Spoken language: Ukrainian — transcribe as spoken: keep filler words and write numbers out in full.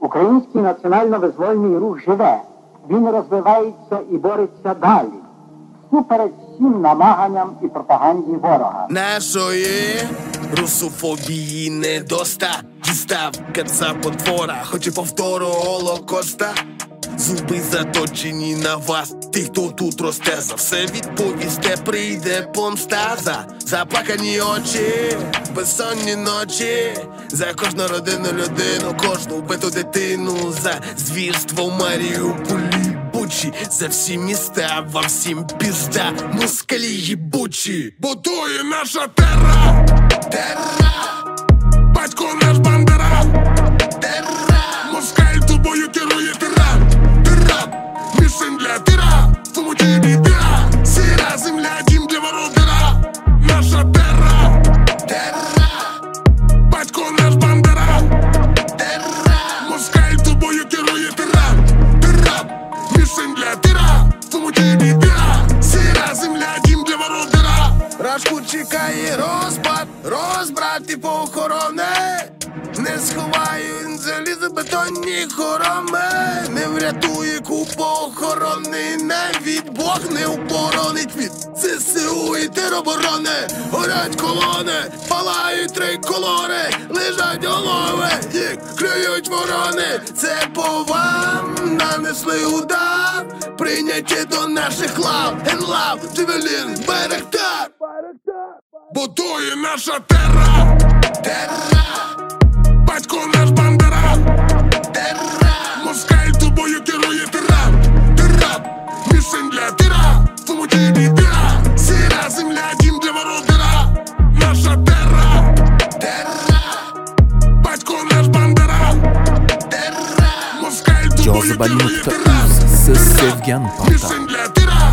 Український національно-визвольний рух живе. Він розвивається і бореться далі. Супереч всім намаганням і пропаганді ворога. Нашої русофобії недоста. Дістав каца потвора, хоче повтору Голокоста. Зуби заточені на вас, ти, хто тут росте. За все відповісте, прийде помста. За заплакані очі, безсонні ночі. За кожну родину людину, кожну вбиту дитину. За звірство в Маріуполі, Бучі. За всі міста, вам всім пізда. Москалі їбучі. Бо то є наша терра. Терра. Батько наш Бандера. Терра. Москаль тобою керує тиран. Тиран. Мішень для тира. В тому тілі дира. Сіра земля, дім для ворот дира. Наша терра. Терра. Батько наш Бандера. Терра. Москаль тобою керує тиран. Тиран. Мішень для тира. В тому тілі дира. Сіра земля, дім для ворот дира. Рашку чекає розпад, розбрат і похорони. Не сховають залізобетонні хороми. Не врятує купу охорони. Навіть Бог не оборонить від ЗСУ і тероборони. Горять колони, палають триколори. Лежать голови, їх клюють ворони. Це по вам нанесли удар. Прийняті до наших лав. Енлав, Джевелін, Байрактар. Бо то є наша терра. Терра. Батько наш Бандера. Терра. Москаль тобою керує тиран. Тиран. Мішень для тира. В тому тілі дира. Сіра земля, дім для ворот дира. Наша терра. Терра. Батько наш Бандера. Терра. Москаль тобою керує тиран. Sevgen Parta. Mішень для тира.